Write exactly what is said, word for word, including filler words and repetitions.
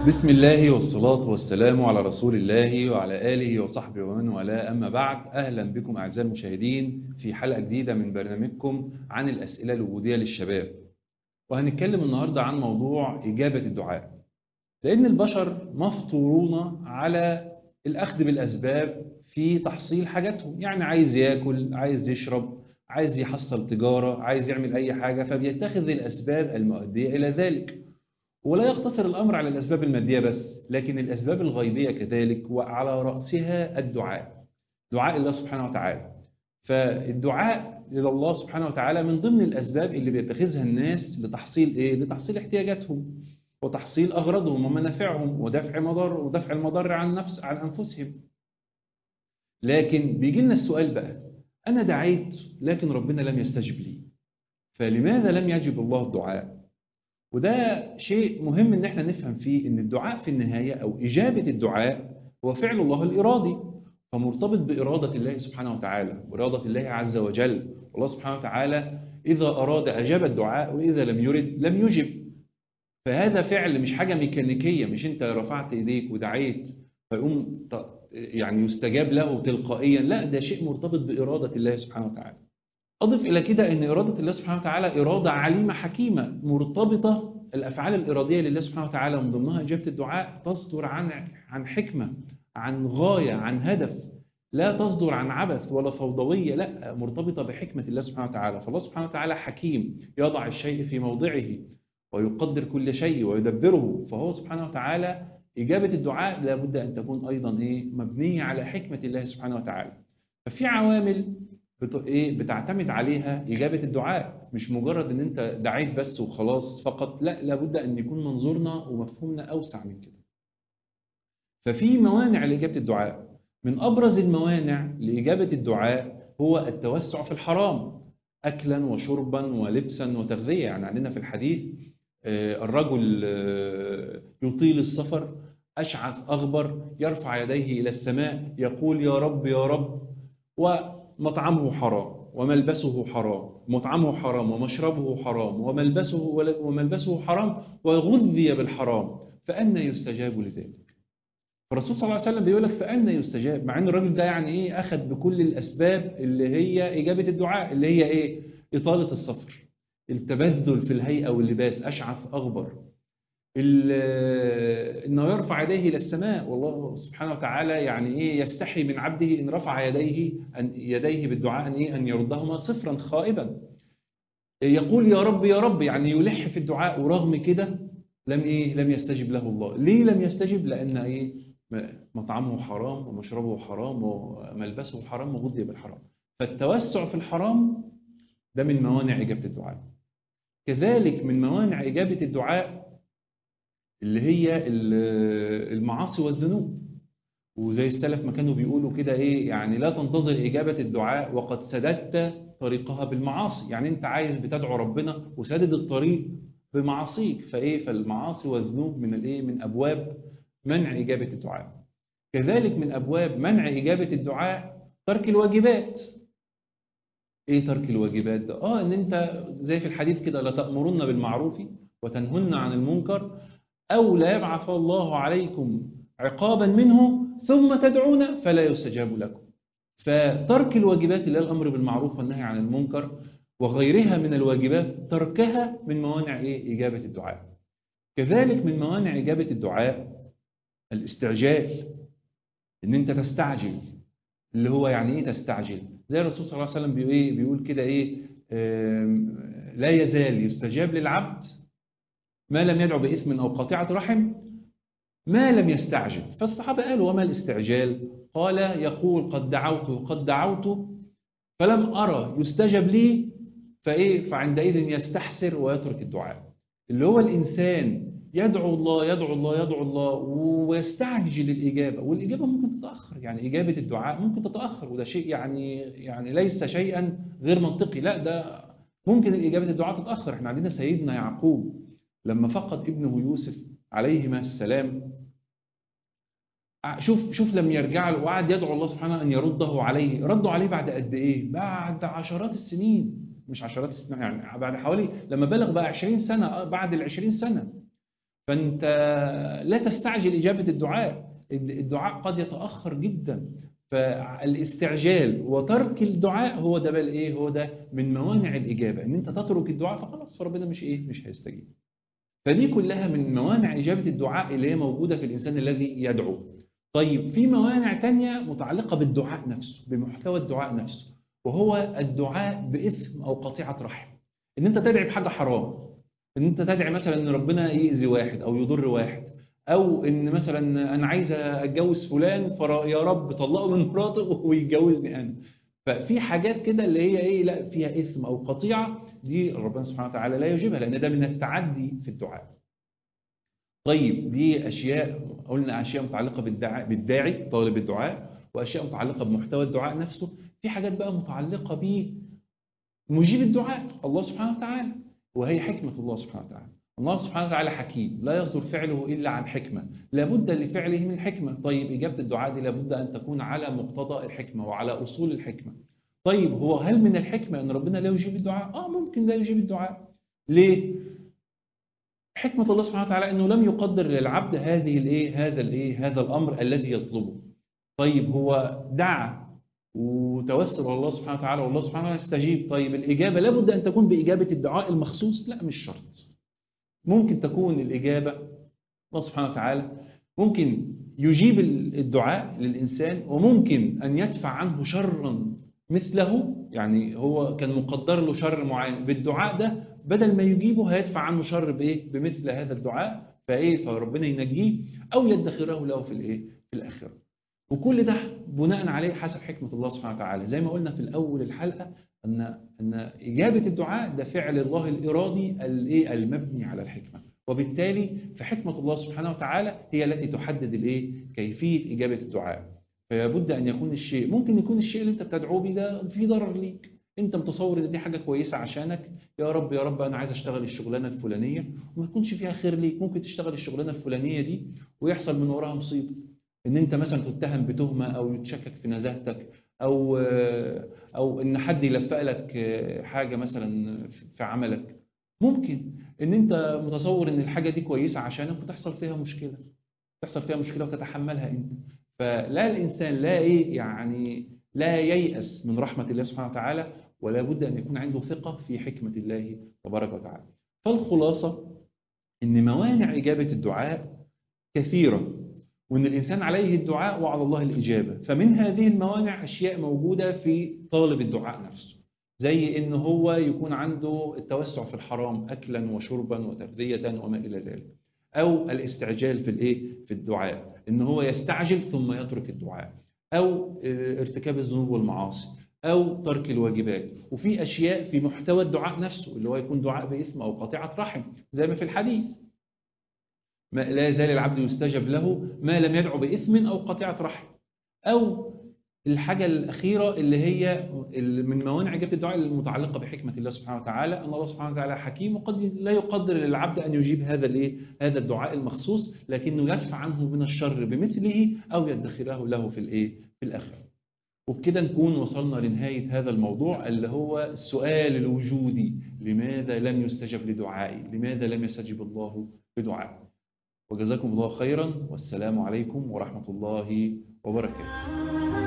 بسم الله والصلاة والسلام على رسول الله وعلى آله وصحبه ومن والاه، أما بعد. أهلا بكم أعزائي المشاهدين في حلقة جديدة من برنامجكم عن الأسئلة الوجودية للشباب. وهنتكلم النهاردة عن موضوع إجابة الدعاء، لأن البشر مفطورون على الأخذ بالأسباب في تحصيل حاجاتهم. يعني عايز يأكل، عايز يشرب، عايز يحصل تجارة، عايز يعمل أي حاجة، فبيتخذ الأسباب المؤدية إلى ذلك. ولا يقتصر الأمر على الأسباب المادية بس، لكن الأسباب الغيبية كذلك، وعلى رأسها الدعاء، دعاء الله سبحانه وتعالى. فالدعاء إلى الله سبحانه وتعالى من ضمن الأسباب اللي بيتخذها الناس لتحصيل إيه؟ لتحصيل احتياجاتهم وتحصيل أغراضهم ومنافعهم ودفع مضار ودفع المضار عن نفس عن أنفسهم. لكن بيجي لنا السؤال بقى: أنا دعيت لكن ربنا لم يستجب لي، فلماذا لم يجب الله الدعاء؟ وده شيء مهم ان احنا نفهم فيه، ان الدعاء في النهاية او اجابة الدعاء هو فعل الله الارادي، فمرتبط بإرادة الله سبحانه وتعالى وإرادة الله عز وجل. الله سبحانه وتعالى إذا أراد أجاب الدعاء، وإذا لم يرد لم يجب. فهذا فعل، مش حاجة ميكانيكية، مش انت رفعت ايديك ودعيت فيقوم ت- يعني يستجاب له تلقائيا، لا، ده شيء مرتبط بإرادة الله سبحانه وتعالى. أضف إلى كده أن إرادة الله سبحانه وتعالى إرادة عليمة حكيمة مرتبطة. الأفعال الإرادية لله سبحانه وتعالى من ضمنها إجابة الدعاء تصدر عن عن حكمة، عن غاية، عن هدف، لا تصدر عن عبث ولا فوضوية، لا، مرتبطة بحكمة الله سبحانه وتعالى. فالله سبحانه وتعالى حكيم، يضع الشيء في موضعه ويقدر كل شيء ويدبره. فهو سبحانه وتعالى إجابة الدعاء لابد أن تكون أيضا إيه؟ مبنية على حكمة الله سبحانه وتعالى. ففي عوامل بت... ايه بتعتمد عليها إجابة الدعاء، مش مجرد ان انت دعيت بس وخلاص فقط، لا، لابد ان يكون منظورنا ومفهومنا اوسع من كده. ففي موانع لإجابة الدعاء. من ابرز الموانع لإجابة الدعاء هو التوسع في الحرام، اكلا وشربا ولبسا وتغذية. يعني عندنا في الحديث آه، الرجل آه، يطيل السفر، اشعث اغبر، يرفع يديه الى السماء يقول يا رب يا رب، ومطعمه حرام وملبسه حرام، مطعمه حرام ومشربه حرام وملبسه وملبسه حرام وغذي بالحرام، فأنى يستجاب لذلك؟ فالرسول صلى الله عليه وسلم بيقول لك فأنى يستجاب، مع ان الراجل ده يعني ايه؟ اخذ بكل الاسباب اللي هي اجابة الدعاء، اللي هي ايه؟ اطالة السفر، التبذل في الهيئة واللباس، اشعث اغبر، ال- انه يرفع يديه الى السماء، والله سبحانه وتعالى يعني ايه؟ يستحي من عبده ان رفع يديه ان يديه بالدعاء ان ايه؟ ان يردهما صفرا خائبا. يقول يا رب يا رب، يعني يلح في الدعاء، ورغم كده لم ايه؟ لم يستجب له الله. ليه لم يستجب؟ لان ايه؟ م- مطعمه حرام ومشربه حرام وملبسه حرام وغذي بالحرام. فالتوسع في الحرام ده من موانع اجابه الدعاء. كذلك من موانع اجابه الدعاء اللي هي ال- المعاصي والذنوب. وزي السلف ما كانوا بيقولوا كده ايه؟ يعني لا تنتظر إجابة الدعاء وقد سددت طريقها بالمعاصي. يعني انت عايز بتدعو ربنا وسدد الطريق بمعاصيك، فايه؟ فالمعاصي والذنوب من الايه؟ من ابواب منع إجابة الدعاء. كذلك من ابواب منع إجابة الدعاء ترك الواجبات. ايه ترك الواجبات ده؟ اه ان انت زي في الحديث كده: لا تأمرن بالمعروف وتنهن عن المنكر، أو لا يبعث الله عليكم عقابا منه ثم تدعون فلا يستجاب لكم. فترك الواجبات اللي هي الأمر بالمعروف والنهي عن المنكر وغيرها من الواجبات، تركها من موانع إيه؟ إجابة الدعاء. كذلك من موانع إجابة الدعاء الاستعجال، إن أنت تستعجل. اللي هو يعني إيه تستعجل؟ زي الرسول صلى الله عليه وسلم بيقول إيه؟ بيقول كده إيه؟ آم، لا يزال يستجاب للعبد ما لم يدعو بإثم أو قاطعة رحم ما لم يستعجل. فالصحابة قالوا وما الاستعجال؟ قال يقول قد دعوت قد دعوت فلم أرى يستجب لي، فإيه؟ فعندئذ يستحسر ويترك الدعاء. اللي هو الإنسان يدعو الله يدعو الله يدعو الله ويستعجل الإجابة، والإجابة ممكن تتأخر. يعني إجابة الدعاء ممكن تتأخر، وده شيء يعني يعني ليس شيئا غير منطقي، لا، ده ممكن الإجابة الدعاء تتأخر. احنا عندنا سيدنا يعقوب لما فقد ابنه يوسف عليهما السلام، شوف شوف لما يرجع له وقعد يدعو الله سبحانه ان يرده عليه، رده عليه بعد قد ايه؟ بعد عشرات السنين، مش عشرات السنين، يعني بعد حوالي، لما بلغ بقى عشرين سنة، بعد ال عشرين سنة. فأنت لا تستعجل إجابة الدعاء، الدعاء قد يتأخر جدا. فالاستعجال وترك الدعاء هو ده بقى ايه، هو ده من موانع الإجابة، ان انت تترك الدعاء فخلاص فربنا مش ايه، مش هيستجيب. فدي كلها من موانع إجابة الدعاء اللي هي موجودة في الإنسان الذي يدعو. طيب في موانع تانية متعلقة بالدعاء نفسه، بمحتوى الدعاء نفسه، وهو الدعاء باسم أو قطيعة رحم. إن أنت تدعي بحاجة حرام، إن أنت تدعي مثلا إن ربنا يأذي واحد أو يضر واحد، أو إن مثلا أنا عايز أتجوز فلان فيا رب طلقه من مراته ويتجوزني أنا. ففي حاجات كده اللي هي إيه، لا فيها اسم أو قطيعة، دي ربنا سبحانه وتعالى لا يجيبها، لأن ده من التعدي في الدعاء. طيب دي أشياء قلنا، أشياء متعلقة بالداعي, بالداعي طالب الدعاء، وأشياء متعلقة بمحتوى الدعاء نفسه. في حاجات بقى متعلقة بمجيب الدعاء الله سبحانه وتعالى، وهي حكمة الله سبحانه وتعالى. الله سبحانه وتعالى حكيم، لا يصدر فعله إلا عن حكمة، لابد لفعله من حكمة. طيب إجابة الدعاء دي لابد أن تكون على مقتضى الحكمة وعلى أصول الحكمة. طيب هو هل من الحكمة أن ربنا لا يجيب الدعاء؟ آه ممكن لا يجيب الدعاء. ليه؟ حكمة الله سبحانه وتعالى أنه لم يقدر للعبد هذه الإيه، هذا الإيه، هذا الأمر الذي يطلبه. طيب هو دعا وتوسل إلى الله سبحانه وتعالى والله سبحانه وتعالى يستجيب. طيب الإجابة لابد أن تكون بإجابة الدعاء المخصوص؟ لا مش شرط. ممكن تكون الإجابة الله سبحانه وتعالى ممكن يجيب الدعاء للإنسان، وممكن أن يدفع عنه شرا مثله. يعني هو كان مقدر له شر معين بالدعاء ده، بدل ما يجيبه هيدفع عنه شر بإيه، بمثل هذا الدعاء، فإيه، فربنا ينجيه أو يدخره له في الإيه، في الآخرة. وكل ده بناء عليه حسب حكمة الله سبحانه وتعالى. زي ما قلنا في الأول الحلقة أن أن إجابة الدعاء ده فعل الله الإرادي الإيه، المبني على الحكمة، وبالتالي فحكمة الله سبحانه وتعالى هي التي تحدد الإيه، كيفية إجابة الدعاء. فلابد أن يكون الشيء، ممكن يكون الشيء اللي أنت بتدعوه به ده فيه ضرر ليك، أنت متصور إن دي حاجة كويسة عشانك، يا رب يا رب أنا عايز أشتغل الشغلانة الفلانية وما يكونش فيها خير ليك. ممكن تشتغل الشغلانة الفلانية دي ويحصل من وراها مصيبة، ان انت مثلا تتهم بتهمه او يتشكك في نزاهتك، او او ان حد يلفق لك حاجه مثلا في عملك. ممكن ان انت متصور ان الحاجه دي كويسه عشانك وتحصل فيها مشكله، تحصل فيها مشكله وتتحملها انت. فلا الانسان لا ايه يعني لا ييأس من رحمه الله سبحانه وتعالى، ولا بد ان يكون عنده ثقه في حكمه الله تبارك وتعالى. فالخلاصه ان موانع اجابه الدعاء كثيره، وإن الإنسان عليه الدعاء وعلى الله الإجابة. فمن هذه الموانع أشياء موجودة في طالب الدعاء نفسه، زي إن هو يكون عنده التوسع في الحرام أكلا وشربا وتغذية وما إلى ذلك، أو الاستعجال في الإيه، في الدعاء، إن هو يستعجل ثم يترك الدعاء، أو ارتكاب الذنوب والمعاصي، أو ترك الواجبات. وفي أشياء في محتوى الدعاء نفسه اللي هو يكون دعاء باسم أو قطيعة رحم، زي ما في الحديث ما لا يزال العبد يستجب له ما لم يدعو بإثم أو قطيعة رحم. أو الحاجة الأخيرة اللي هي من موانع إجابة الدعاء المتعلقة بحكمة الله سبحانه وتعالى، أن الله سبحانه وتعالى حكيم وقد لا يقدر للعبد أن يجيب هذا الإيه، هذا الدعاء المخصوص، لكنه يدفع عنه من الشر بمثله أو يدخره له في الإيه، في الآخرة. وبكده نكون وصلنا لنهاية هذا الموضوع اللي هو السؤال الوجودي: لماذا لم يستجب لدعائي؟ لماذا لم يستجب الله لدعائي؟ وجزاكم الله خيرا، والسلام عليكم ورحمة الله وبركاته.